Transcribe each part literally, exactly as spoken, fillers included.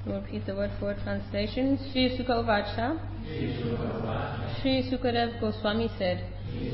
We'll repeat the word for word translation. Shri Sukha Uvacha. Shri Sukadev Goswami said,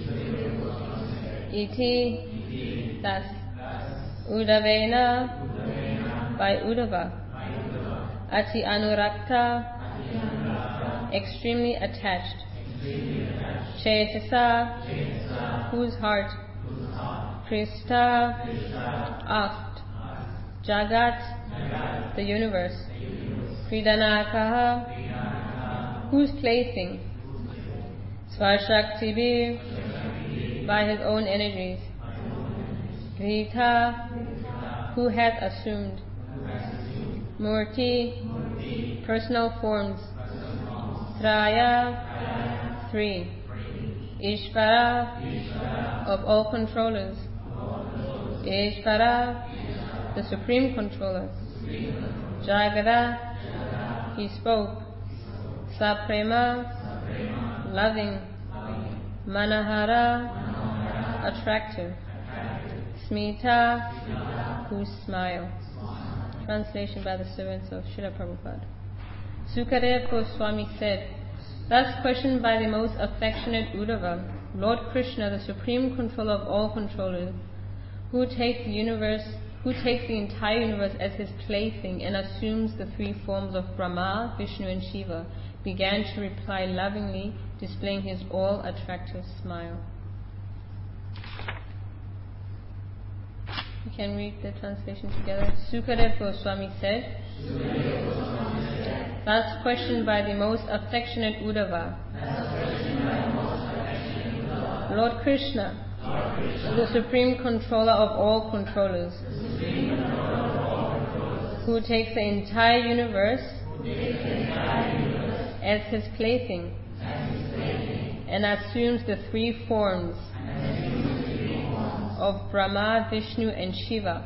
Iti, thus, Udavena, by Uddhava, Ati Anurakta, extremely attached, Chaitasa, whose heart, Krista, asked, Jagat, the universe, Kridanakaha, whose plaything, Svashaktibi, by his own energies, Grita, who hath assumed, Murti, personal forms, Traya, three, Ishvara, of all controllers, Ishvara, the supreme controller, Jagada, he spoke, Saprema, loving, Manahara, attractive, Smita, whose smile. Translation by the servants of Srila Prabhupada. Sukadev Goswami said, thus questioned by the most affectionate Uddhava, Lord Krishna, the supreme controller of all controllers, who takes the universe, who takes the entire universe as his plaything and assumes the three forms of Brahma, Vishnu and Shiva, began to reply lovingly, displaying his all-attractive smile. We can read the translation together. Sukadev Goswami said, thus questioned by the most affectionate Uddhava, Lord Krishna, the supreme controller of all controllers, who takes the entire universe as his plaything and assumes the three forms of Brahma, Vishnu and Shiva,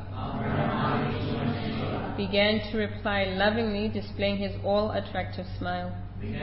began to reply lovingly, displaying his all-attractive smile.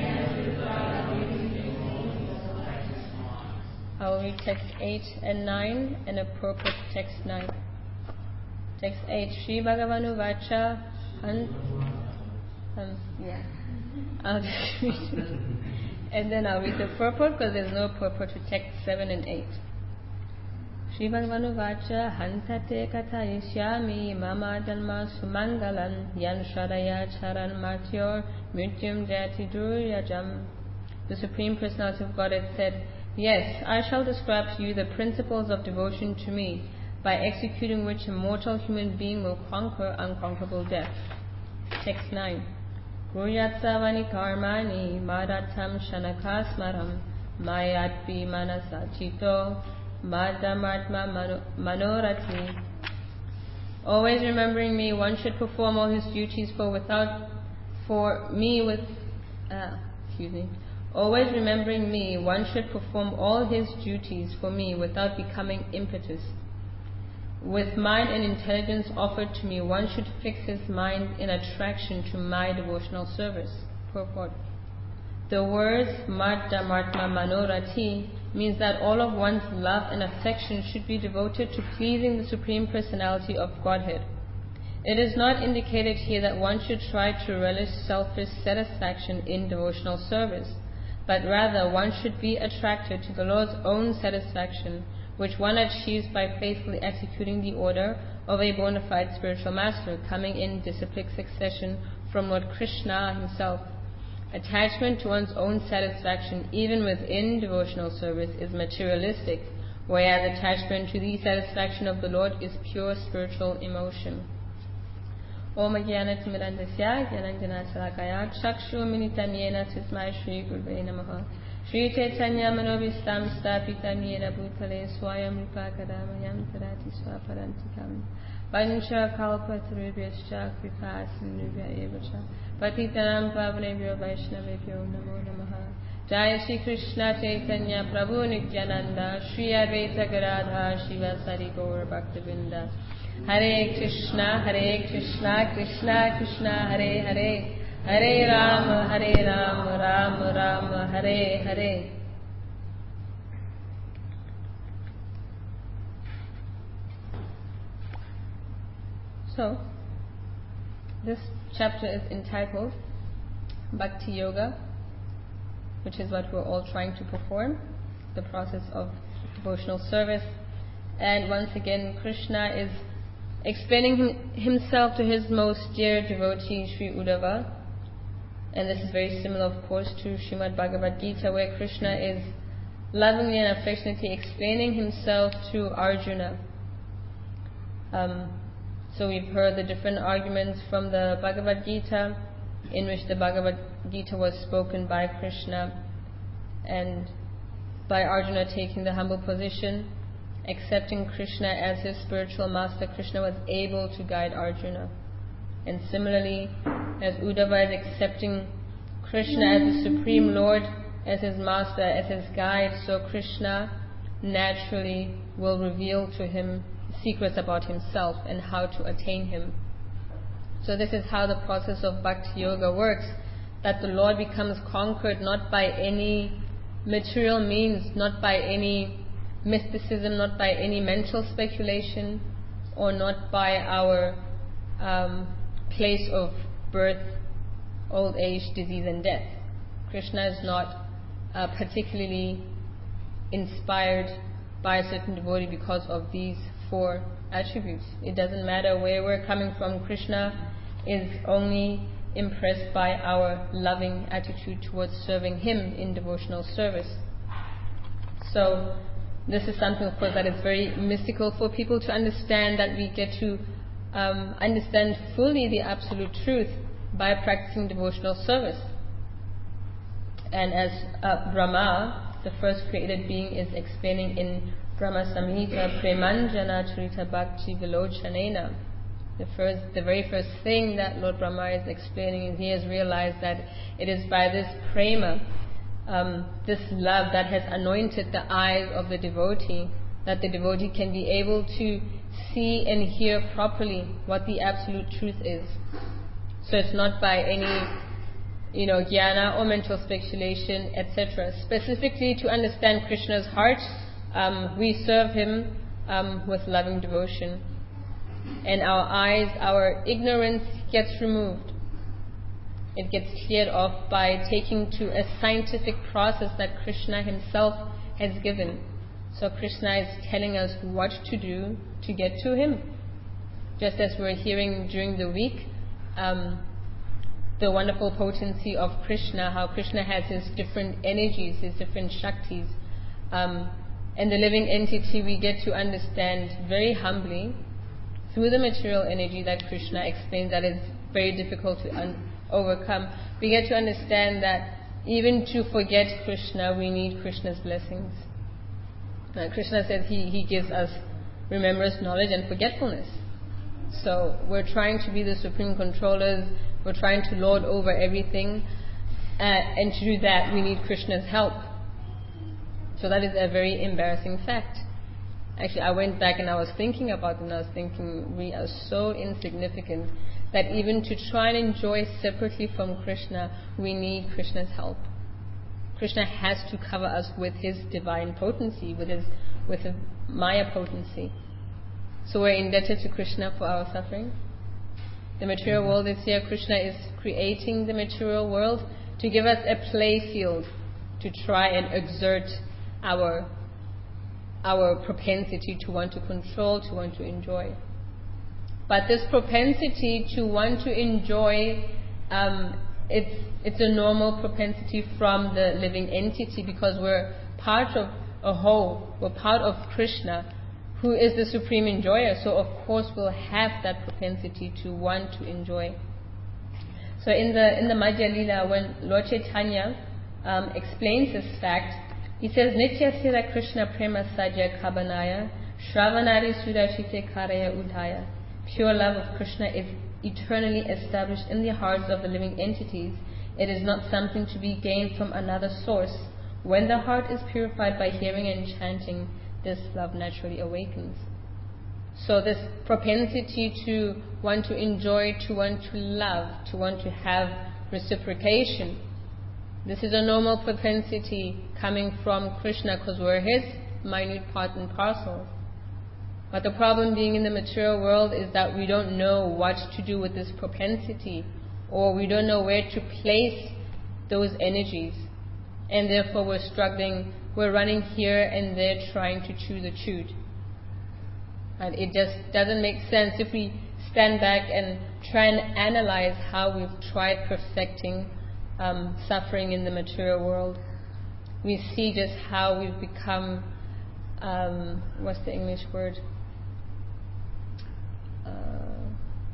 I will read text eight and nine and appropriate text nine. Text eight, Shri Bhagavanu Vacha, un, um, yeah, I'll just read it. And then I'll read the purport because there's no purport to text seven and eight. Shri Bhagavanu Vacha, Hantate Katayishyami Mama Dhanma Sumangalan Yan Shradaya Charan Martyor Mrityum Jati Duryajam. The Supreme Personality of Godhead said, yes, I shall describe to you the principles of devotion to me, by executing which a mortal human being will conquer unconquerable death. Text nine. Guryatsavani karmani madatam shanakasmaram mayatvi manasa chito madamatma manorati. Always remembering me, one should perform all his duties for without for me with uh, excuse me. Always remembering me, one should perform all his duties for me without becoming impetus. With mind and intelligence offered to me, one should fix his mind in attraction to my devotional service. Purport. The words Madda Martma Manorati means that all of one's love and affection should be devoted to pleasing the Supreme Personality of Godhead. It is not indicated here that one should try to relish selfish satisfaction in devotional service, but rather one should be attracted to the Lord's own satisfaction, which one achieves by faithfully executing the order of a bona fide spiritual master, coming in disciplic succession from Lord Krishna himself. Attachment to one's own satisfaction, even within devotional service, is materialistic, whereas attachment to the satisfaction of the Lord is pure spiritual emotion. Om Jnanatimirandasya Jnananjana Chakshu Militam Yena Tasmai Shri Gurve Namaha. Shri Chaitanya Manovistam Stapitam Yena Bhutale Swayam Rupa Kadamayam Tarati Swaparantikam Vancha Kalpatarubhyascha Kripa Sindhubhya Evacha Patitanam Pavanebhyo Vaishnavebhyo Namo Namaha. Jaya Shri Krishna Chaitanya Prabhu Nityananda Shri Advaita Gadadha Shiva Sari Gaur Bhaktivinoda. Hare Krishna, Hare Krishna, Krishna Krishna, Hare Hare, Hare Rama, Hare Rama, Rama Rama, Hare Hare. So, this chapter is entitled Bhakti Yoga, which is what we're all trying to perform, the process of devotional service. And once again, Krishna is explaining him, himself to his most dear devotee, Sri Uddhava. And this is very similar, of course, to Srimad Bhagavad Gita, where Krishna is lovingly and affectionately explaining himself to Arjuna. Um, so we've heard the different arguments from the Bhagavad Gita, in which the Bhagavad Gita was spoken by Krishna, and by Arjuna taking the humble position, accepting Krishna as his spiritual master, Krishna was able to guide Arjuna. And similarly, as Uddhava is accepting Krishna as the Supreme Lord, as his master, as his guide, so Krishna naturally will reveal to him secrets about himself and how to attain him. So this is how the process of Bhakti Yoga works, that the Lord becomes conquered not by any material means, not by any mysticism, not by any mental speculation, or not by our um, place of birth, old age, disease and death. Krishna is not uh, particularly inspired by a certain devotee because of these four attributes. It doesn't matter where we're coming from. Krishna is only impressed by our loving attitude towards serving him in devotional service. So this is something, of course, that is very mystical for people to understand, that we get to um, understand fully the absolute truth by practicing devotional service. And as uh, Brahma, the first created being, is explaining in Brahma Samhita, Premanjana Charita Bhakti Vilochanena, the first, the very first thing that Lord Brahma is explaining, is he has realized that it is by this prema, um, this love that has anointed the eyes of the devotee, that the devotee can be able to see and hear properly what the absolute truth is. So it's not by any, you know, jnana or mental speculation, et cetera. Specifically to understand Krishna's heart, um, we serve him um, with loving devotion. And our eyes, our ignorance gets removed. It gets cleared off by taking to a scientific process that Krishna himself has given. So Krishna is telling us what to do to get to him. Just as we're hearing during the week, um, the wonderful potency of Krishna, how Krishna has his different energies, his different shaktis. Um, and the living entity, we get to understand very humbly, through the material energy that Krishna explains that is very difficult to un- overcome, we get to understand that even to forget Krishna, we need Krishna's blessings. Now, Krishna says he, he gives us remembrance, knowledge and forgetfulness. So we're trying to be the supreme controllers, we're trying to lord over everything, uh, and to do that we need Krishna's help. So that is a very embarrassing fact. Actually, I went back and I was thinking about it, and I was thinking we are so insignificant that even to try and enjoy separately from Krishna, we need Krishna's help. Krishna has to cover us with his divine potency, with his with his Maya potency. So we're indebted to Krishna for our suffering. The material world is here. Krishna is creating the material world to give us a play field to try and exert our our propensity to want to control, to want to enjoy. But this propensity to want to enjoy, um, it's it's a normal propensity from the living entity, because we're part of a whole. We're part of Krishna, who is the supreme enjoyer. So of course we'll have that propensity to want to enjoy. So in the in the Madhya Lila, when Lord Chaitanya um, explains this fact, he says, Nitya Sira Krishna Prema Sajya Kabanaya Shravanari Sudashite Karaya Udaya. Pure love of Krishna is eternally established in the hearts of the living entities. It is not something to be gained from another source. When the heart is purified by hearing and chanting, this love naturally awakens. So this propensity to want to enjoy, to want to love, to want to have reciprocation, this is a normal propensity coming from Krishna, because we're his minute part and parcel. But the problem being in the material world is that we don't know what to do with this propensity, or we don't know where to place those energies. And therefore we're struggling, we're running here and there trying to chew the chewed. And it just doesn't make sense if we stand back and try and analyze how we've tried perfecting um, suffering in the material world. We see just how we've become, um, what's the English word? Uh,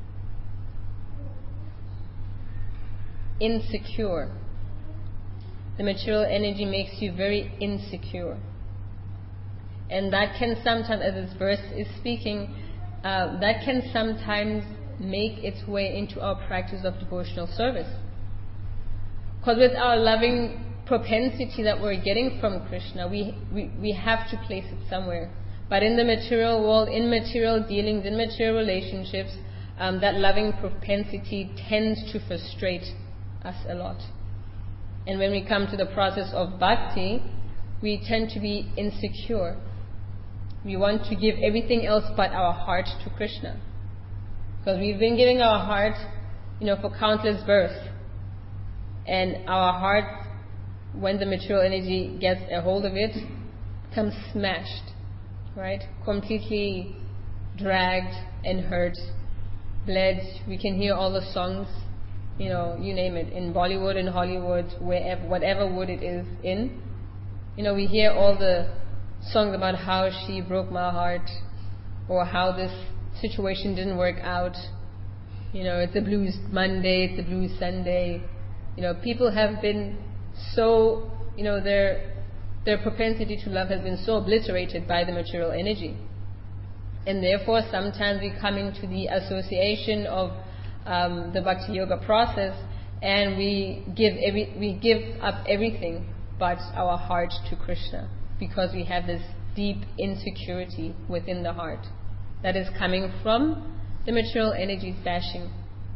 insecure. The material energy makes you very insecure. And that can sometimes, as this verse is speaking, uh, that can sometimes make its way into our practice of devotional service. Because with our loving propensity that we're getting from Krishna, we, we, we have to place it somewhere. But in the material world, in material dealings, in material relationships, um, that loving propensity tends to frustrate us a lot. And when we come to the process of bhakti, we tend to be insecure. We want to give everything else but our heart to Krishna. Because we've been giving our heart, you know, for countless births. And our heart, when the material energy gets a hold of it, becomes smashed, right? Completely dragged and hurt, bled. We can hear all the songs, you know, you name it, in Bollywood, in Hollywood, wherever, whatever wood it is in. You know, we hear all the songs about how she broke my heart, or how this situation didn't work out. You know, it's a blues Monday, it's a blues Sunday. You know, people have been so, you know, their their propensity to love has been so obliterated by the material energy. And therefore, sometimes we come into the association of um, the Bhakti Yoga process, and we give every, we give up everything but our heart to Krishna, because we have this deep insecurity within the heart that is coming from the material energies bashing.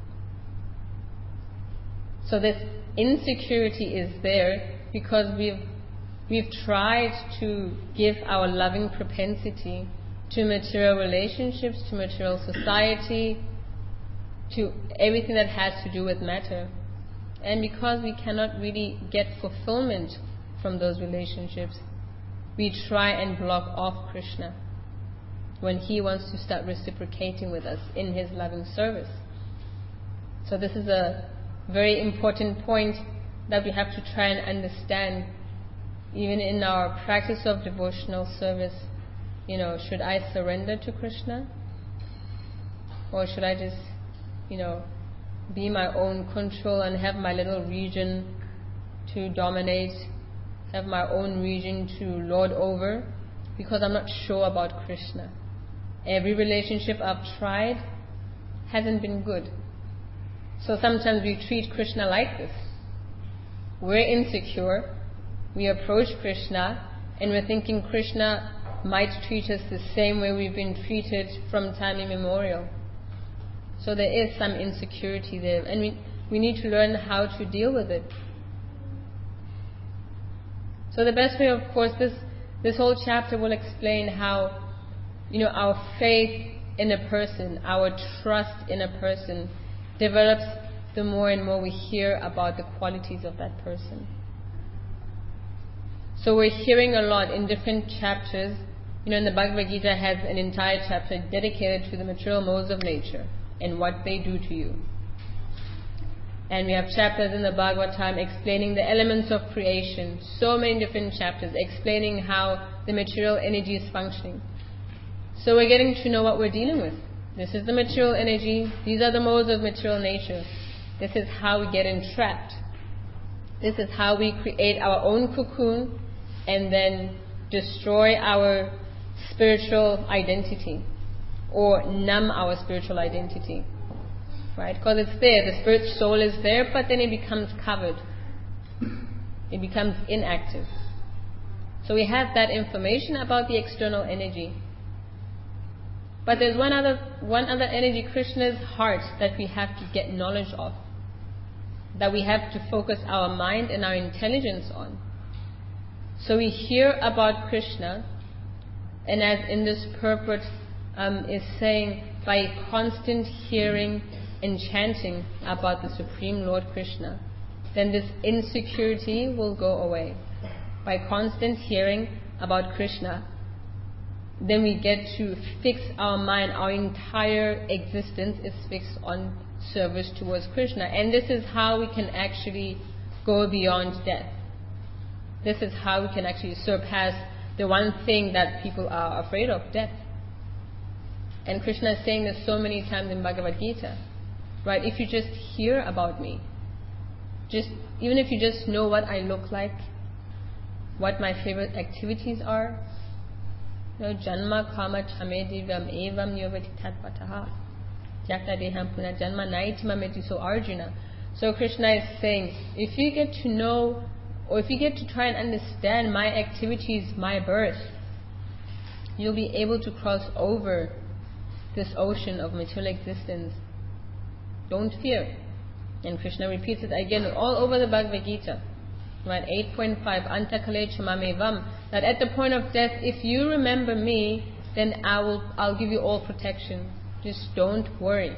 So this insecurity is there because we've we've tried to give our loving propensity to material relationships, to material society, to everything that has to do with matter. And because we cannot really get fulfillment from those relationships, we try and block off Krishna when he wants to start reciprocating with us in his loving service. So this is a very important point that we have to try and understand, even in our practice of devotional service. You know, should I surrender to Krishna? Or should I just, you know, be my own control and have my little region to dominate, have my own region to lord over, because I'm not sure about Krishna. Every relationship I've tried hasn't been good. So sometimes we treat Krishna like this. We're insecure, we approach Krishna, and we're thinking Krishna might treat us the same way we've been treated from time immemorial. So there is some insecurity there, and we, we need to learn how to deal with it. So the best way, of course, this this whole chapter will explain how, you know, our faith in a person, our trust in a person develops the more and more we hear about the qualities of that person. So we're hearing a lot in different chapters. You know, in the Bhagavad Gita has an entire chapter dedicated to the material modes of nature and what they do to you. And we have chapters in the Bhagavatam explaining the elements of creation. So many different chapters explaining how the material energy is functioning. So we're getting to know what we're dealing with. This is the material energy. These are the modes of material nature. This is how we get entrapped. This is how we create our own cocoon and then destroy our spiritual identity, or numb our spiritual identity. Right? Because it's there, the spirit soul is there, but then it becomes covered. It becomes inactive. So we have that information about the external energy. But there's one other one other energy, Krishna's heart, that we have to get knowledge of, that we have to focus our mind and our intelligence on. So we hear about Krishna, and as in this purport um, is saying by constant hearing and chanting about the Supreme Lord Krishna, then this insecurity will go away. By constant hearing about Krishna, then we get to fix our mind. Our entire existence is fixed on service towards Krishna. And this is how we can actually go beyond death. This is how we can actually surpass the one thing that people are afraid of, death. And Krishna is saying this so many times in Bhagavad Gita. Right? If you just hear about me, just even if you just know what I look like, what my favorite activities are, you know, Janma Kama Chame Divam Evam Yovati Tatpataha Jakta Deham Puna Janma Naitima Metiso Arjuna. So Krishna is saying, if you get to know, or if you get to try and understand my activities, my birth, you'll be able to cross over this ocean of material existence. Don't fear. And Krishna repeats it again all over the Bhagavad Gita. Right, eight point five, Antakale Chamamevam, that at the point of death, if you remember me, then I will, I'll give you all protection. Just don't worry.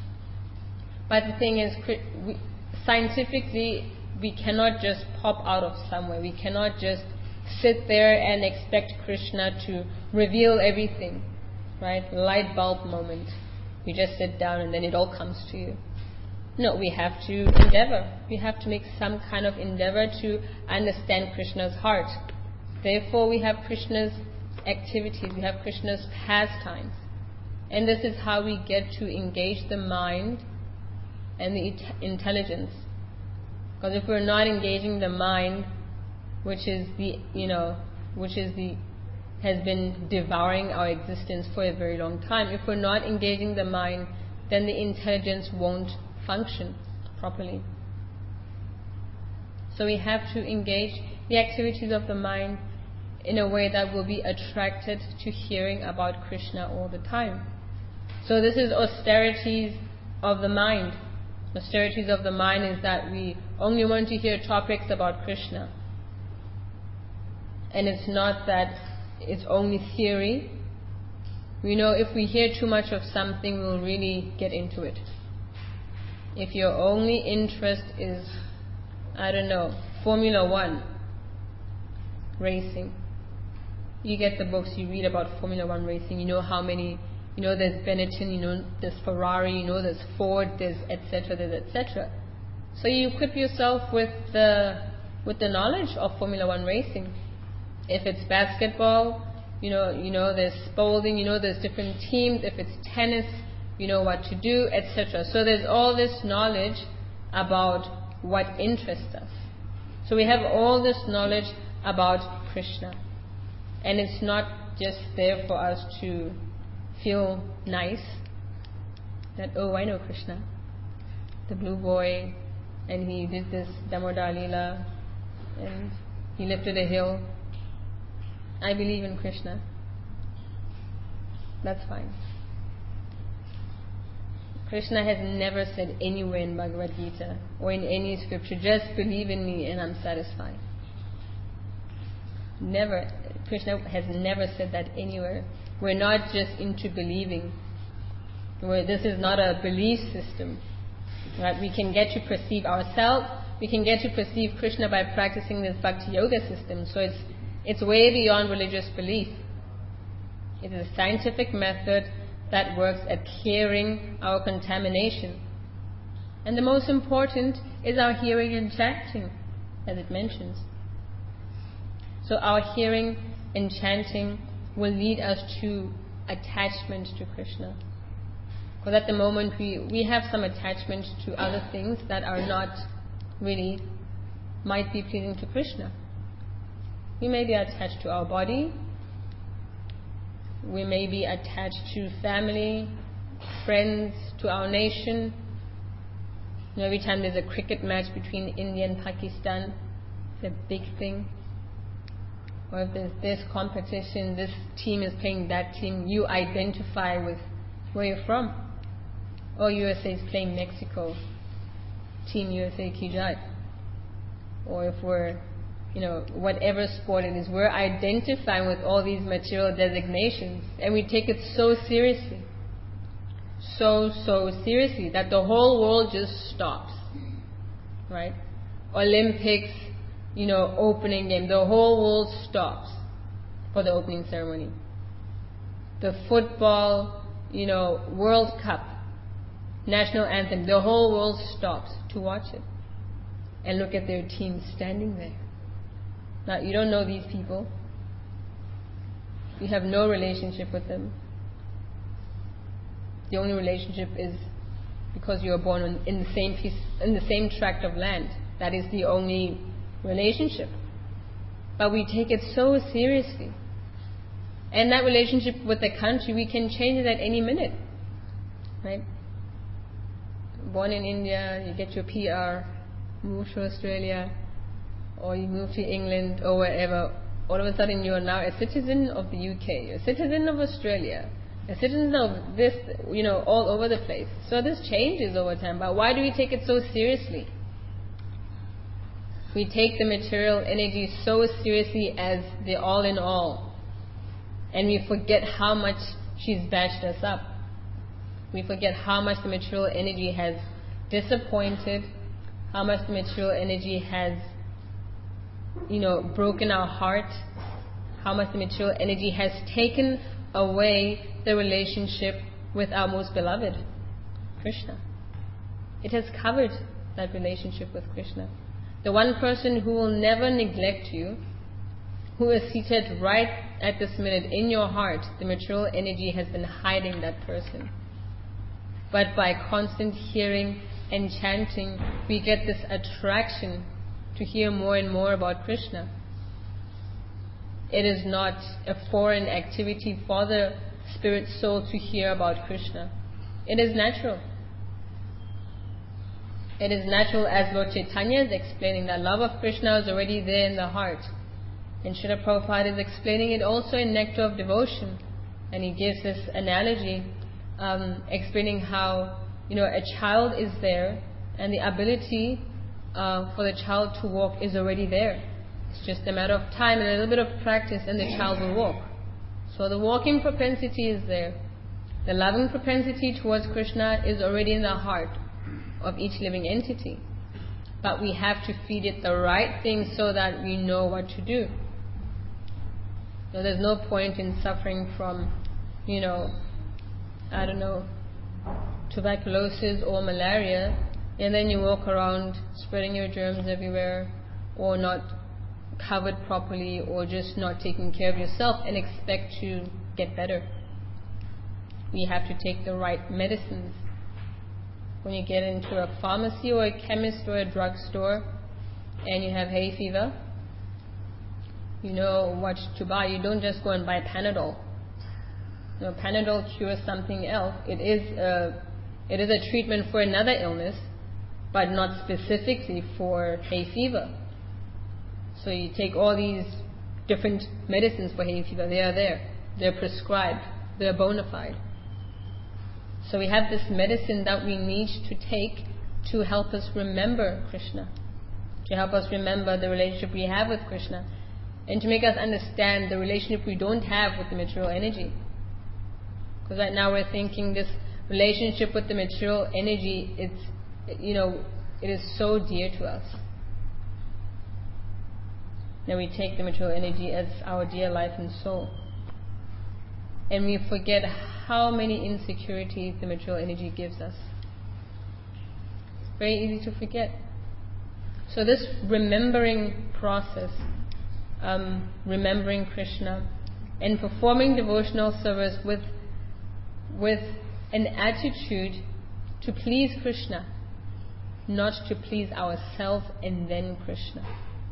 But the thing is, we, scientifically, we cannot just pop out of somewhere. We cannot just sit there and expect Krishna to reveal everything. Right? Light bulb moment. You just sit down and then it all comes to you. No, we have to endeavor. We have to make some kind of endeavor to understand Krishna's heart. Therefore, we have Krishna's activities, we have Krishna's pastimes. And this is how we get to engage the mind and the intelligence. Because if we're not engaging the mind, which is the, you know, which is the, has been devouring our existence for a very long time, if we're not engaging the mind, then the intelligence won't function properly. So we have to engage the activities of the mind in a way that will be attracted to hearing about Krishna all the time. So this is austerities of the mind. Austerities of the mind is that we only want to hear topics about Krishna. And it's not that it's only theory. We know if we hear too much of something, we'll really get into it. If your only interest is, I don't know, Formula One racing, you get the books, you read about Formula One racing, you know how many, you know there's Benetton, you know there's Ferrari, you know there's Ford, there's et cetera, there's et cetera. So you equip yourself with the with the knowledge of Formula One racing. If it's basketball, you know, you know there's bowling, you know there's different teams. If it's tennis, you know what to do, et cetera. So there's all this knowledge about what interests us. So we have all this knowledge about Krishna. And it's not just there for us to feel nice, that, oh, I know Krishna, the blue boy, and he did this Damodar Leela, and he lifted a hill. I believe in Krishna. That's fine. Krishna has never said anywhere in Bhagavad Gita or in any scripture, just believe in me and I'm satisfied. Never. Krishna has never said that anywhere. We're not just into believing. We're, this is not a belief system. Right? We can get to perceive ourselves. We can get to perceive Krishna by practicing this Bhakti Yoga system. So it's it's way beyond religious belief. It is a scientific method that works at clearing our contamination. And the most important is our hearing and chanting, as it mentions. So our hearing and chanting will lead us to attachment to Krishna. Because at the moment we, we have some attachment to other things that are not really, might be pleasing to Krishna. We may be attached to our body. We may be attached to family, friends, to our nation. You know, every time there's a cricket match between India and Pakistan, it's a big thing. Or if there's this competition, this team is playing that team, you identify with where you're from. Or U S A is playing Mexico, Team U S A Ki Jai. Or if we're you know, whatever sport it is. We're identifying with all these material designations, and we take it so seriously. So, so seriously that the whole world just stops. Right? Olympics, you know, opening game, the whole world stops for the opening ceremony. The football, you know, World Cup, national anthem, the whole world stops to watch it and look at their team standing there. Now, you don't know these people. You have no relationship with them. The only relationship is because you were born on, in the same piece, in the same tract of land. That is the only relationship. But we take it so seriously. And that relationship with the country, we can change it at any minute. Right? Born in India, you get your P R, move to Australia, or you move to England or wherever. All of a sudden you are now a citizen of the U K, a citizen of Australia, a citizen of this, you know, all over the place. So this changes over time. But why do we take it so seriously? We take the material energy so seriously as the all in all. And we forget how much she's bashed us up. We forget how much the material energy has disappointed, how much the material energy has, you know, broken our heart, how much the material energy has taken away the relationship with our most beloved, Krishna. It has covered that relationship with Krishna. The one person who will never neglect you, who is seated right at this minute in your heart, the material energy has been hiding that person. But by constant hearing and chanting, we get this attraction to hear more and more about Krishna. It is not a foreign activity for the spirit soul to hear about Krishna. It is natural. It is natural, as Lord Chaitanya is explaining, that love of Krishna is already there in the heart. And Srila Prabhupada is explaining it also in Nectar of Devotion. And he gives this analogy, um, explaining how, you know, a child is there and the ability uh, for the child to walk is already there. It's just a matter of time and a little bit of practice and the child will walk. So the walking propensity is there. The loving propensity towards Krishna is already in the heart of each living entity. But we have to feed it the right things so that we know what to do. So there's no point in suffering from, you know, I don't know, tuberculosis or malaria, and then you walk around spreading your germs everywhere, or not covered properly, or just not taking care of yourself and expect to get better. We have to take the right medicines. When you get into a pharmacy or a chemist or a drugstore and you have hay fever, you know what to buy. You don't just go and buy Panadol. You know, Panadol cures something else. It is a, it is a treatment for another illness, but not specifically for hay fever. So you take all these different medicines for hay fever. They are there. They're prescribed. They're bona fide. So we have this medicine that we need to take to help us remember Krishna, to help us remember the relationship we have with Krishna, and to make us understand the relationship we don't have with the material energy. Because right now we're thinking this relationship with the material energy, it's, you know, it is so dear to us. Now we take the material energy as our dear life and soul. And we forget how many insecurities the material energy gives us. It's very easy to forget. So this remembering process, um, remembering Krishna, and performing devotional service with, with an attitude to please Krishna, not to please ourselves and then Krishna.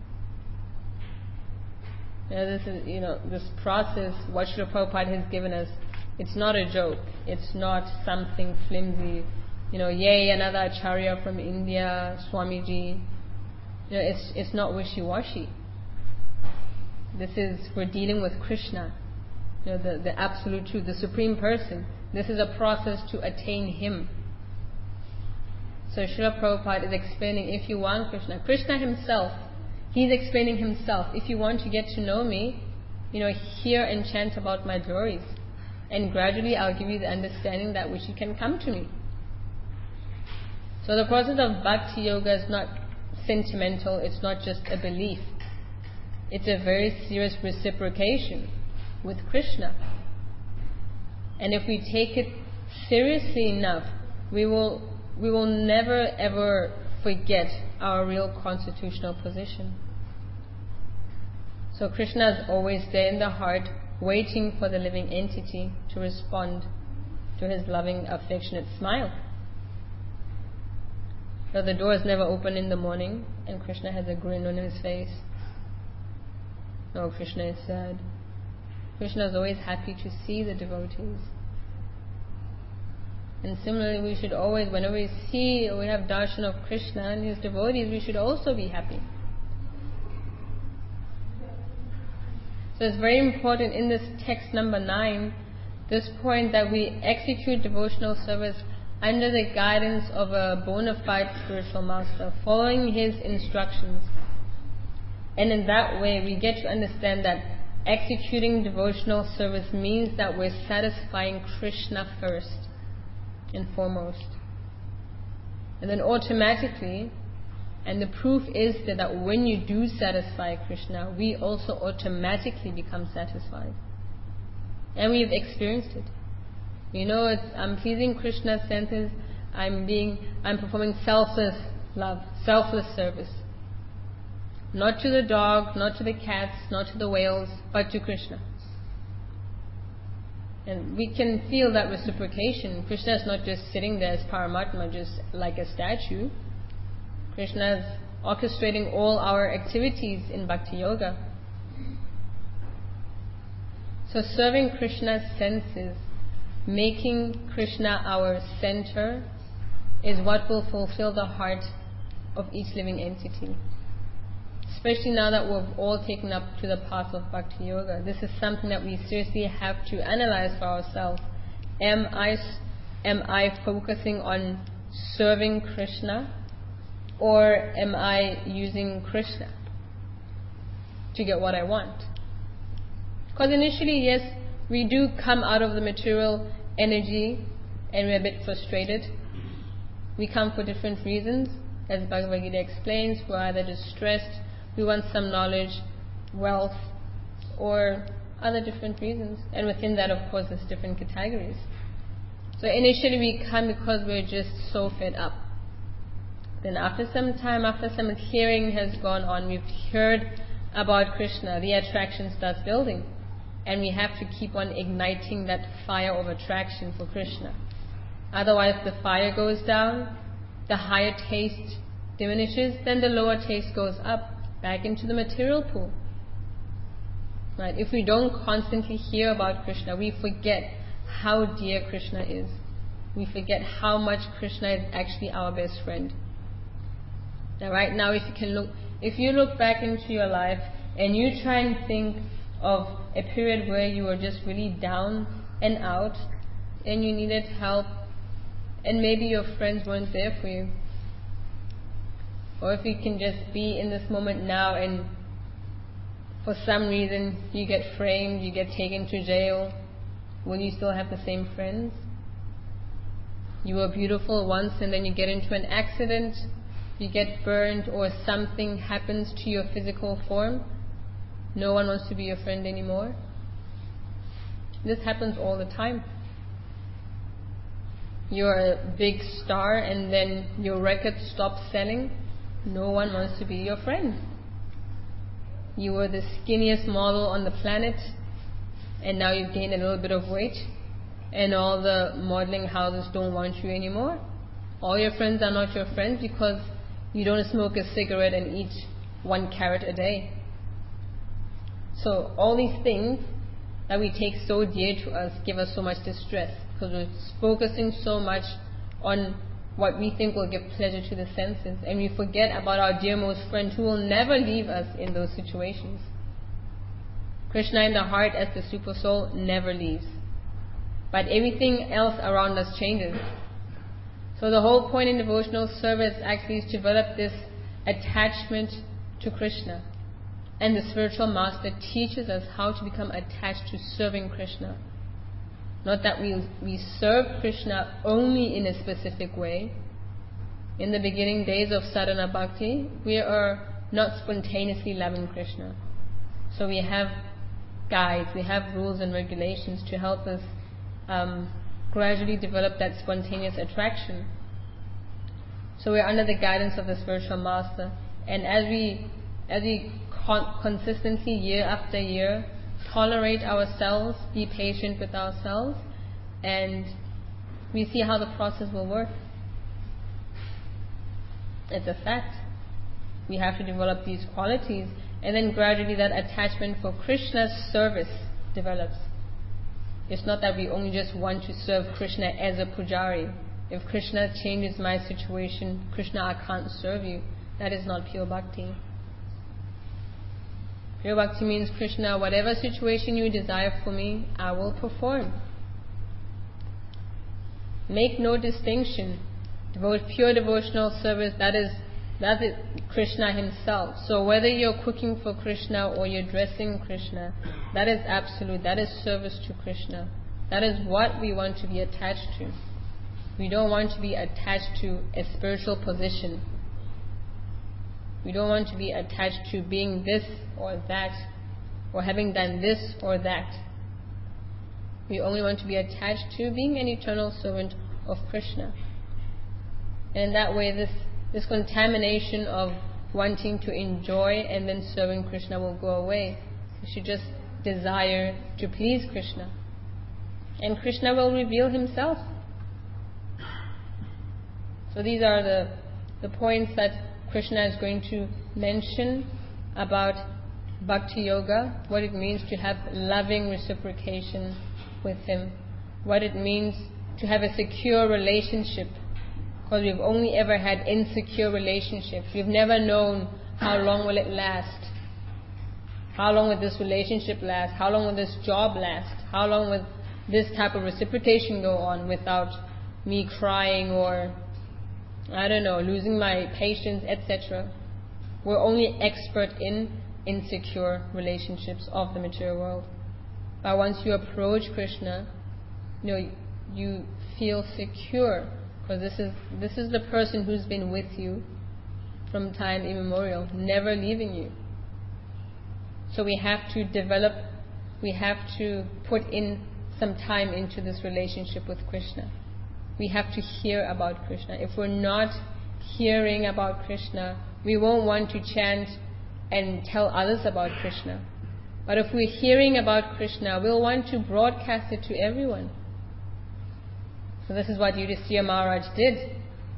You know, this is, you know, this process, what Srila Prabhupada has given us, it's not a joke. It's not something flimsy. You know, yay, another Acharya from India, Swamiji. You know, it's it's not wishy-washy. This is, we're dealing with Krishna, you know, the, the absolute truth, the Supreme Person. This is a process to attain Him. So Srila Prabhupada is explaining, if you want Krishna, Krishna Himself He's explaining himself. If you want to get to know me, you know, hear and chant about my glories. And gradually I'll give you the understanding that which you can come to me. So the process of Bhakti Yoga is not sentimental, it's not just a belief. It's a very serious reciprocation with Krishna. And if we take it seriously enough, we will we will never ever forget our real constitutional position. So Krishna is always there in the heart, waiting for the living entity to respond to his loving, affectionate smile. So the door is never open in the morning and Krishna has a grin on his face. No, Krishna is sad. Krishna is always happy to see the devotees. And similarly, we should always, whenever we see or we have darshan of Krishna and his devotees, we should also be happy. So it's very important in this text number nine, this point that we execute devotional service under the guidance of a bona fide spiritual master, following his instructions. And in that way, we get to understand that executing devotional service means that we're satisfying Krishna first and foremost. And then automatically, and the proof is that, that when you do satisfy Krishna, we also automatically become satisfied. And we've experienced it. You know, it's, I'm pleasing Krishna's senses, I'm being, I'm performing selfless love, selfless service. Not to the dog, not to the cats, not to the whales, but to Krishna. And we can feel that reciprocation. Krishna is not just sitting there as Paramatma, just like a statue. Krishna is orchestrating all our activities in Bhakti Yoga. So serving Krishna's senses, making Krishna our center, is what will fulfill the heart of each living entity. Especially now that we've all taken up to the path of Bhakti Yoga. This is something that we seriously have to analyze for ourselves. Am I, am I focusing on serving Krishna, or am I using Krishna to get what I want? Because initially, yes, we do come out of the material energy and we're a bit frustrated. We come for different reasons. As Bhagavad Gita explains, we're either distressed, we want some knowledge, wealth, or other different reasons. And within that, of course, there's different categories. So initially we come because we're just so fed up. Then after some time, after some hearing has gone on, we've heard about Krishna, the attraction starts building. And we have to keep on igniting that fire of attraction for Krishna. Otherwise the fire goes down, the higher taste diminishes, then the lower taste goes up, back into the material pool. Right? If we don't constantly hear about Krishna, we forget how dear Krishna is. We forget how much Krishna is actually our best friend. Now right now, if you can look, if you look back into your life and you try and think of a period where you were just really down and out and you needed help and maybe your friends weren't there for you. Or if you can just be in this moment now and for some reason you get framed, you get taken to jail, will you still have the same friends? You were beautiful once and then you get into an accident, you get burned, or something happens to your physical form. No one wants to be your friend anymore. This happens all the time. You're a big star and then your record stops selling. No one wants to be your friend. You were the skinniest model on the planet and now you've gained a little bit of weight and all the modeling houses don't want you anymore. All your friends are not your friends because you don't smoke a cigarette and eat one carrot a day. So all these things that we take so dear to us give us so much distress because we're focusing so much on what we think will give pleasure to the senses, and we forget about our dearmost friend who will never leave us in those situations. Krishna in the heart as the super soul never leaves, but everything else around us changes. So the whole point in devotional service actually is to develop this attachment to Krishna. And the spiritual master teaches us how to become attached to serving Krishna. Not that we, we serve Krishna only in a specific way. In the beginning days of sadhana bhakti, we are not spontaneously loving Krishna. So we have guides, we have rules and regulations to help us um, gradually develop that spontaneous attraction. So we're under the guidance of the spiritual master. And as we, as we con- consistently, year after year, tolerate ourselves, be patient with ourselves, and we see how the process will work. It's a fact. We have to develop these qualities, and then gradually that attachment for Krishna's service develops. It's not that we only just want to serve Krishna as a pujari. If Krishna changes my situation, Krishna, I can't serve you. That is not pure bhakti. Pure bhakti means, Krishna, whatever situation you desire for me, I will perform. Make no distinction. Devote pure devotional service, that is that is Krishna himself. So whether you're cooking for Krishna or you're dressing Krishna, that is absolute, that is service to Krishna. That is what we want to be attached to. We don't want to be attached to a spiritual position. We don't want to be attached to being this or that, or having done this or that. We only want to be attached to being an eternal servant of Krishna. And in that way, this, this contamination of wanting to enjoy and then serving Krishna will go away. We should just desire to please Krishna. And Krishna will reveal himself. So these are the, the points that Krishna is going to mention about Bhakti Yoga, what it means to have loving reciprocation with him, what it means to have a secure relationship, because we've only ever had insecure relationships. We've never known how long will it last, how long will this relationship last, how long will this job last, how long will this type of reciprocation go on without me crying or, I don't know, losing my patience, et cetera. We're only expert in insecure relationships of the material world. But once you approach Krishna, you know, you feel secure, because this is this is the person who's been with you from time immemorial, never leaving you. So we have to develop, we have to put in some time into this relationship with Krishna. We have to hear about Krishna. If we're not hearing about Krishna, we won't want to chant and tell others about Krishna. But if we're hearing about Krishna, we'll want to broadcast it to everyone. So this is what Yudhishthira Maharaj did.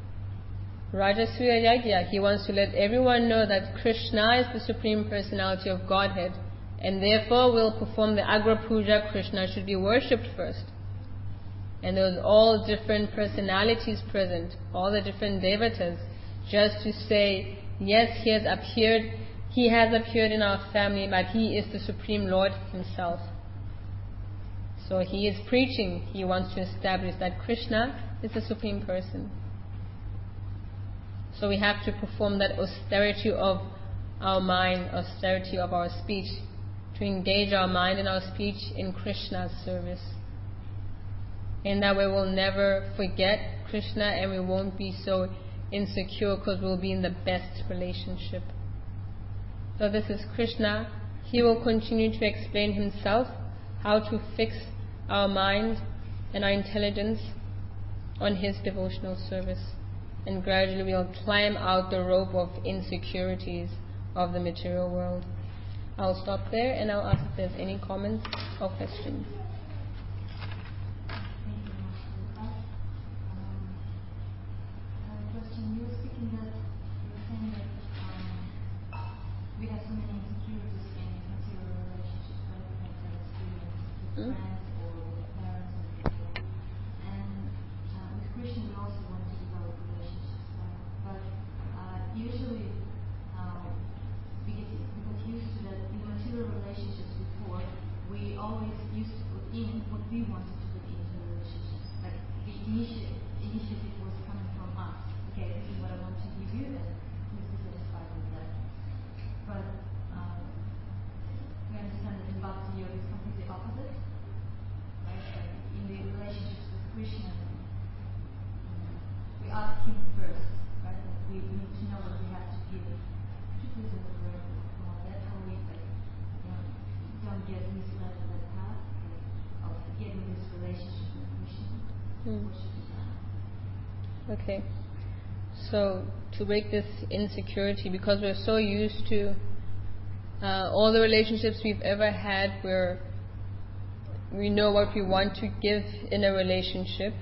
Rajasuya Yajna, he wants to let everyone know that Krishna is the Supreme Personality of Godhead, and therefore will perform the Agra Puja. Krishna should be worshipped first. And there was all different personalities present, all the different devatas, just to say, yes, he has appeared, he has appeared in our family, but he is the Supreme Lord himself. So he is preaching, he wants to establish that Krishna is the Supreme Person. So we have to perform that austerity of our mind, austerity of our speech, to engage our mind and our speech in Krishna's service. And that way we'll never forget Krishna, and we won't be so insecure because we'll be in the best relationship. So this is Krishna. He will continue to explain himself, how to fix our mind and our intelligence on his devotional service. And gradually we'll climb out the rope of insecurities of the material world. I'll stop there and I'll ask if there's any comments or questions. Hmm. Okay. So to break this insecurity, because we're so used to uh, all the relationships we've ever had where we know what we want to give in a relationship.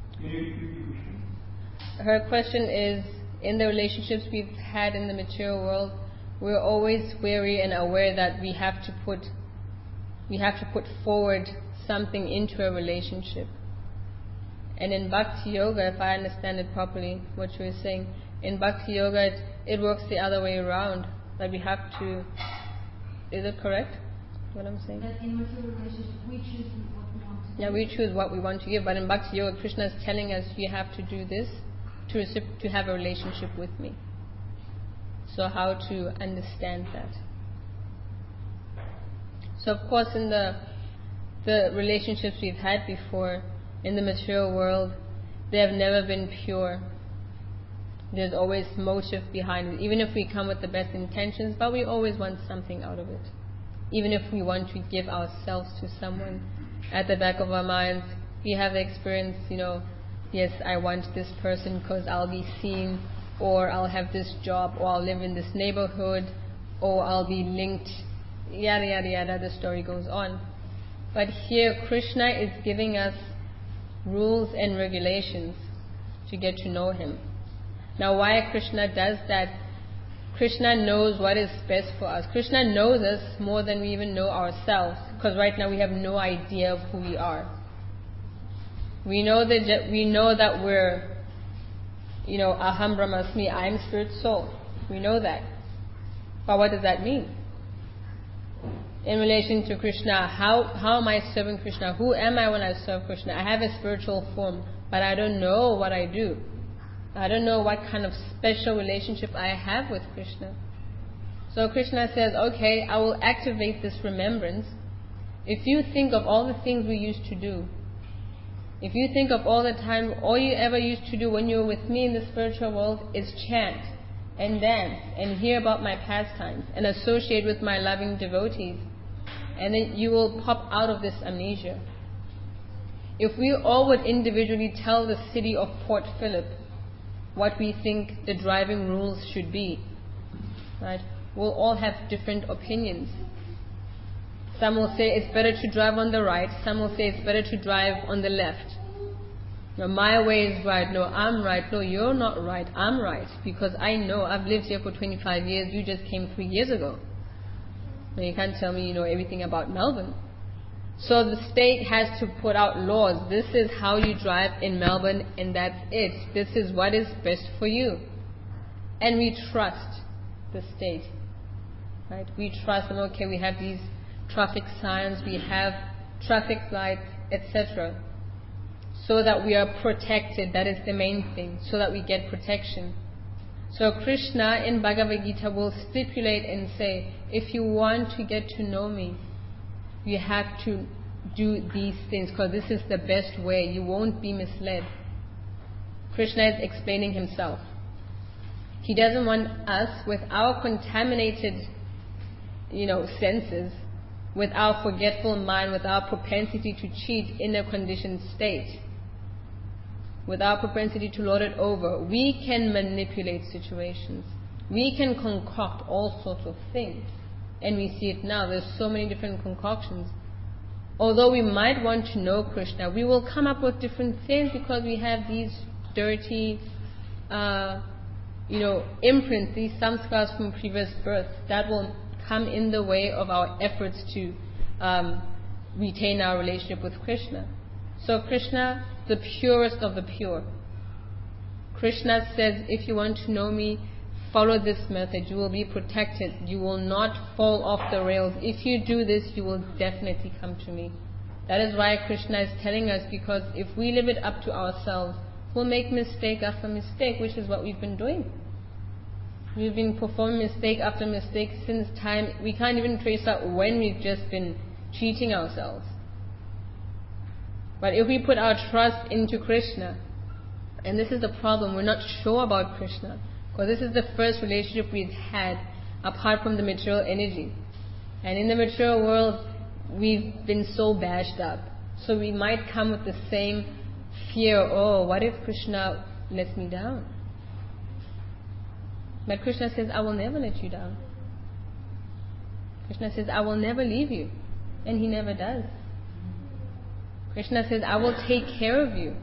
Her question is, in the relationships we've had in the material world, we're always wary and aware that we have to put we have to put forward something into a relationship. And in Bhakti Yoga, if I understand it properly, what you were saying, in Bhakti Yoga it, it works the other way around. That we have to, is it correct what I'm saying? That in material relationships we choose what we want to give. Yeah, we choose what we want to give, but in Bhakti Yoga, Krishna is telling us you have to do this to receive, to have a relationship with me. So how to understand that? So of course in the the relationships we've had before in the material world, they have never been pure. There's always motive behind it, even if we come with the best intentions, but we always want something out of it. Even if we want to give ourselves to someone, at the back of our minds we have the experience, you know, yes, I want this person because I'll be seen, or I'll have this job, or I'll live in this neighborhood, or I'll be linked, yada yada yada, the story goes on. But here Krishna is giving us rules and regulations to get to know him. Now why Krishna does that? Krishna knows what is best for us. Krishna knows us more than we even know ourselves, because right now we have no idea of who we are. We know that we know that we're, you know, Aham Brahmasmi, I am spirit soul. We know that. But what does that mean? In relation to Krishna, how how am I serving Krishna? Who am I when I serve Krishna? I have a spiritual form, but I don't know what I do. I don't know what kind of special relationship I have with Krishna. So Krishna says, okay, I will activate this remembrance. If you think of all the things we used to do, if you think of all the time, all you ever used to do when you were with me in the spiritual world is chant and dance and hear about my pastimes and associate with my loving devotees, and then you will pop out of this amnesia. If we all would individually tell the city of Port Phillip what we think the driving rules should be, right? We'll all have different opinions. Some will say it's better to drive on the right. Some will say it's better to drive on the left. No, my way is right. No, I'm right. No, you're not right. I'm right. Because I know I've lived here for twenty-five years. You just came three years ago. And you can't tell me you know everything about Melbourne. So the state has to put out laws. This is how you drive in Melbourne, and that's it. This is what is best for you. And we trust the state. Right? We trust them. Okay, we have these traffic signs, we have traffic lights, et cetera. So that we are protected. That is the main thing. So that we get protection. So Krishna in Bhagavad Gita will stipulate and say, if you want to get to know me, you have to do these things, because this is the best way. You won't be misled. Krishna is explaining himself. He doesn't want us with our contaminated, you know, senses, with our forgetful mind, with our propensity to cheat in a conditioned state, with our propensity to lord it over. We can manipulate situations. We can concoct all sorts of things. And we see it now. There's so many different concoctions. Although we might want to know Krishna, we will come up with different things because we have these dirty, uh, you know, imprints, these samskars from previous birth that will come in the way of our efforts to um, retain our relationship with Krishna. So Krishna, the purest of the pure. Krishna says, if you want to know me, follow this method. You will be protected. You will not fall off the rails. If you do this, you will definitely come to me. That is why Krishna is telling us, because if we leave it up to ourselves, we'll make mistake after mistake, which is what we've been doing. We've been performing mistake after mistake since time. We can't even trace out when we've just been cheating ourselves. But if we put our trust into Krishna, and this is the problem, we're not sure about Krishna, because this is the first relationship we've had apart from the material energy. And in the material world, we've been so bashed up. So we might come with the same fear, oh, what if Krishna lets me down? But Krishna says, I will never let you down. Krishna says, I will never leave you. And He never does. Krishna says, I will take care of you.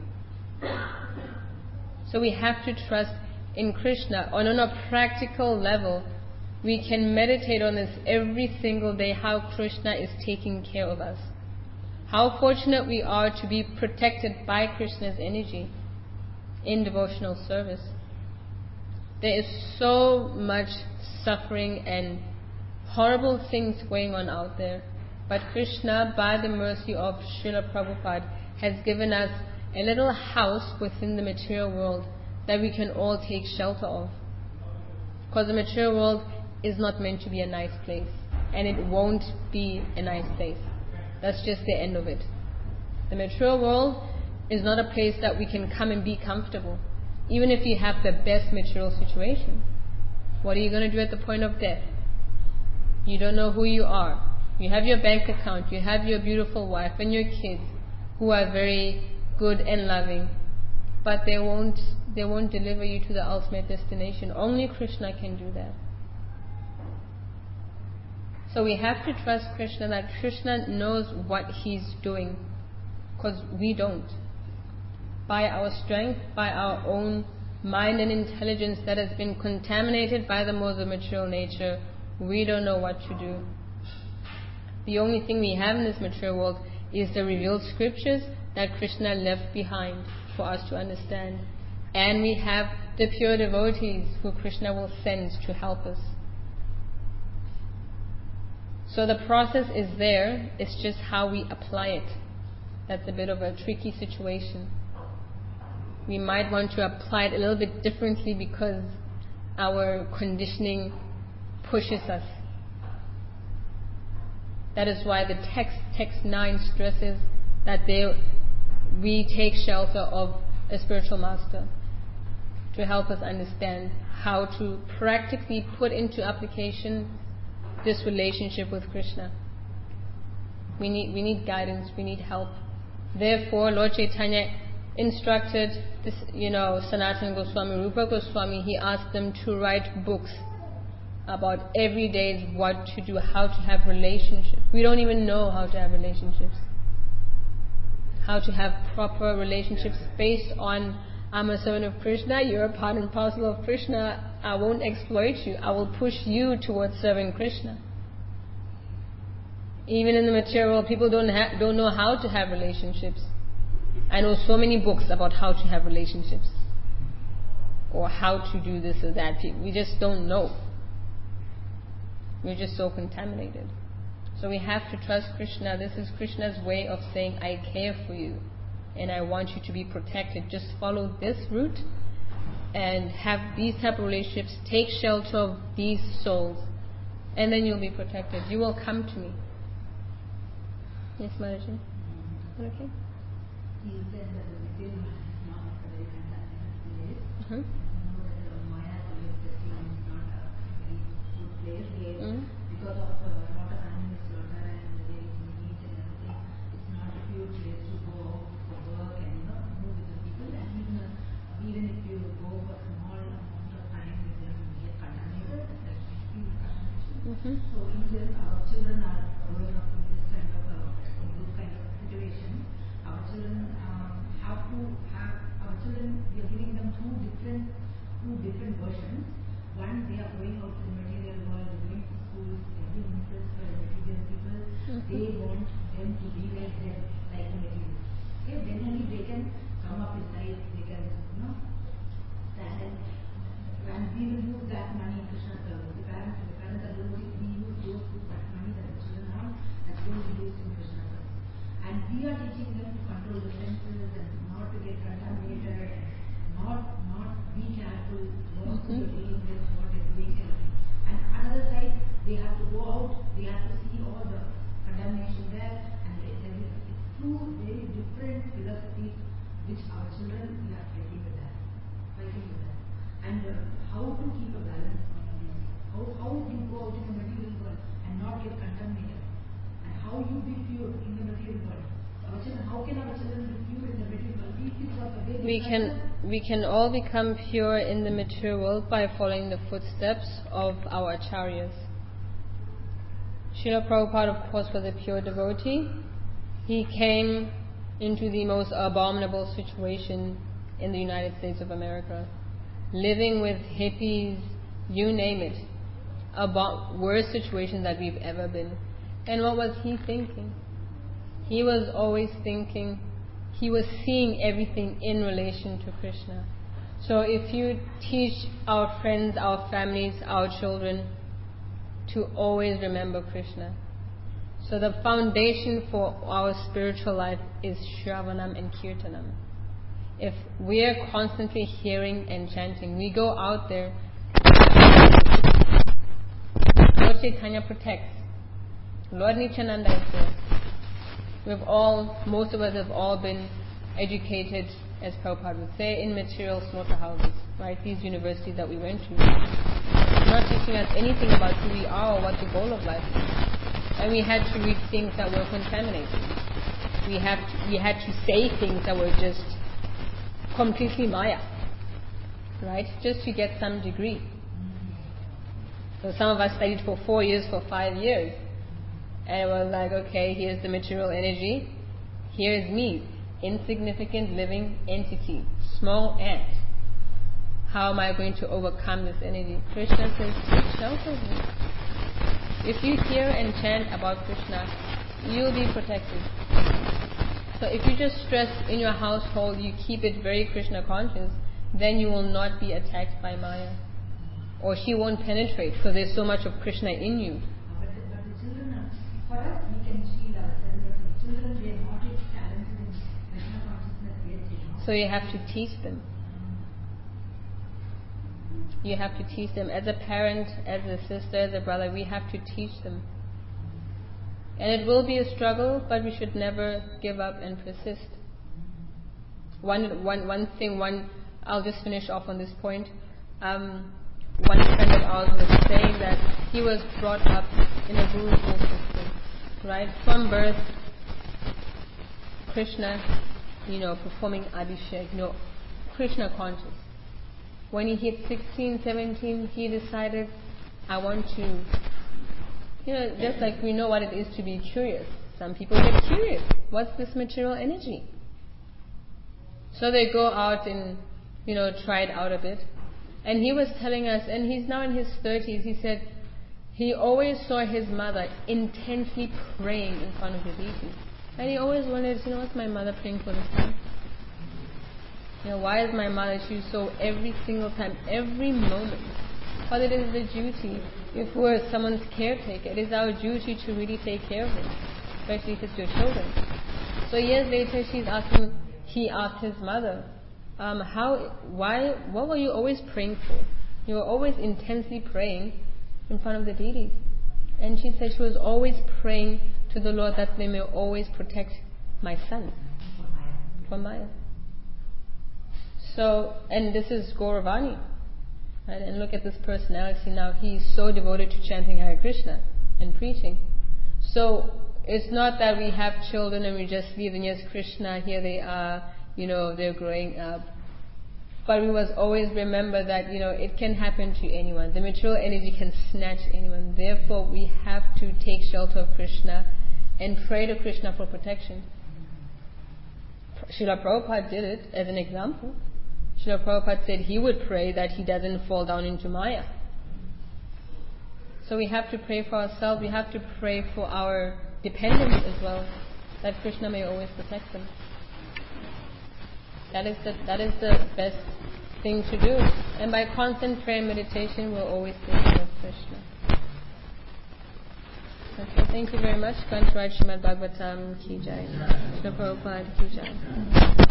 So we have to trust in Krishna. And on a practical level, we can meditate on this every single day, how Krishna is taking care of us. How fortunate we are to be protected by Krishna's energy in devotional service. There is so much suffering and horrible things going on out there. But Krishna, by the mercy of Srila Prabhupada, has given us a little house within the material world that we can all take shelter of. Because the material world is not meant to be a nice place. And it won't be a nice place. That's just the end of it. The material world is not a place that we can come and be comfortable. Even if you have the best material situation. What are you going to do at the point of death? You don't know who you are. You have your bank account, you have your beautiful wife and your kids who are very good and loving, but they won't they won't deliver you to the ultimate destination. Only Krishna can do that. So we have to trust Krishna, that Krishna knows what He's doing, because we don't. By our strength, by our own mind and intelligence that has been contaminated by the modes of material nature, we don't know what to do. The only thing we have in this material world is the revealed scriptures that Krishna left behind for us to understand. And we have the pure devotees who Krishna will send to help us. So the process is there, it's just how we apply it. That's a bit of a tricky situation. We might want to apply it a little bit differently because our conditioning pushes us. That is why the text, text nine stresses that they, we take shelter of a spiritual master to help us understand how to practically put into application this relationship with Krishna. We need, we need guidance, we need help. Therefore, Lord Chaitanya instructed this, you know, Sanatana Goswami, Rupa Goswami, he asked them to write books about every day what to do, how to have relationships. We don't even know how to have relationships. How to have proper relationships based on, I'm a servant of Krishna, you're a part and parcel of Krishna, I won't exploit you, I will push you towards serving Krishna. Even in the material world, people don't, ha- don't know how to have relationships. I know so many books about how to have relationships. Or how to do this or that. We just don't know. We're just so contaminated. So we have to trust Krishna. This is Krishna's way of saying, I care for you and I want you to be protected. Just follow this route and have these type of relationships. Take shelter of these souls and then you'll be protected. You will come to me. Yes, Maraji? Okay? You said that the material man is not a very fantastic place. Mm-hmm. You know that uh, Maya is not a very good place. They, mm-hmm. Because of a uh, lot of animal slaughter and there is meat and everything, it's not a pure place to go out for work and you know, move with the people. And even, uh, even if you go for a small amount of time with them, you get contaminated. That's pure contamination. Mm-hmm. So in this, our children are growing up in this kind of uh, in this kind of situation. Our children um, have to have, our children, we are giving them two different, two different versions. One, they are going out to the material world, going to schools, getting interest for the material people. Mm-hmm. They want them to be like them, like the material. Okay, then only they can come up with life, they can, you know, stand and, and we will use that money in Krishna service. The parents, the parents are going to we use those, that money that the children have, that's going to be used in Krishna service. And we are teaching them to control the senses and not to get contaminated, not not be careful what mm-hmm. you're dealing with, what you're doing, everything. And another side, they have to go out, they have to see all the contamination there, and they, there is two very different philosophies which our children we are fighting with that, fighting with that. And uh, how to keep a balance on these? How how you go out in the material world and not get contaminated? How you be pure in the material world. Our children, how can our children be pure in the material world? We teach we can we can all become pure in the material world by following the footsteps of our acharyas. Srila Prabhupada, of course, was a pure devotee. He came into the most abominable situation in the United States of America, living with hippies, you name it, about worst situations that we've ever been. And what was he thinking? He was always thinking, he was seeing everything in relation to Krishna. So if you teach our friends, our families, our children to always remember Krishna. So the foundation for our spiritual life is Shravanam and Kirtanam. If we are constantly hearing and chanting, we go out there. Lord Chaitanya protects. Lord Nityananda is there. We've all, most of us have all been educated, as Prabhupada would say, in material slaughterhouses, right? These universities that we went to. Not teaching us anything about who we are or what the goal of life is. And we had to read things that were contaminated. We had to, we had to say things that were just completely Maya, right? Just to get some degree. So some of us studied for four years, for five years. And it was like, okay, here's the material energy. Here's me, insignificant living entity, small ant. How am I going to overcome this energy? Krishna says, take shelter of me. If you hear and chant about Krishna, you'll be protected. So if you just stress in your household, you keep it very Krishna conscious, then you will not be attacked by Maya. Or she won't penetrate, because there's so much of Krishna in you. But the, but the children, are, for us, we can shield ourselves, but for the children, they are not yet talented in Krishna consciousness yet, you know. So you have to teach them. You have to teach them. As a parent, as a sister, as a brother, we have to teach them. And it will be a struggle, but we should never give up and persist. One, one, one thing, one, I'll just finish off on this point. Um, one friend of ours was saying that he was brought up in a Gurukul system, right? From birth, Krishna, you know, performing Abhishek, you know, Krishna conscious. When he hit sixteen, seventeen, he decided, I want to, you know, just like we know what it is to be curious. Some people get curious. What's this material energy? So they go out and, you know, try it out a bit. And he was telling us, and he's now in his thirties, he said he always saw his mother intensely praying in front of the deity. And he always wondered, you know, what's my mother praying for this time? You know, why is my mother, she's so every single time, every moment. But it is the duty, if we're someone's caretaker, it is our duty to really take care of them, especially if it's your children. So years later, she's asking, he asked his mother, um, how, why, what were you always praying for? You were always intensely praying in front of the deities. And she said she was always praying to the Lord that they may always protect my son from Maya. So, and this is Gauravani. Right? And look at this personality now. He's so devoted to chanting Hare Krishna and preaching. So, it's not that we have children and we just leave them, yes, Krishna, here they are, you know, they're growing up. But we must always remember that, you know, it can happen to anyone. The material energy can snatch anyone. Therefore, we have to take shelter of Krishna and pray to Krishna for protection. Srila Prabhupada did it as an example. Srila Prabhupada said he would pray that he doesn't fall down into Maya. So we have to pray for ourselves, we have to pray for our dependents as well, that Krishna may always protect them. That is the, that is the best thing to do. And by constant prayer and meditation, we'll always think of Krishna. Okay, thank you very much. Kantaraj Srimad Bhagavatam Ki Jai. Srila Prabhupada Ki Jai.